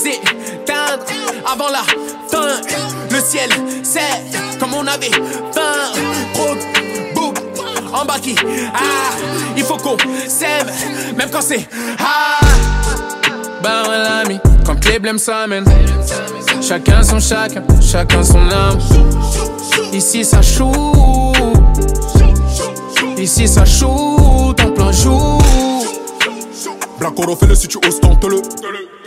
s'éteindre avant la fin. Le ciel, c'est comme on avait faim. Trop de bouc en bas qui il faut qu'on s'aime, même quand c'est Ben ouais l'ami, quand les blèmes s'amènent, chacun son chacun, chacun son âme. Ici ça shoot, ici ça shoot en plein jour. Black Oro, fais-le si tu oses, tente-le.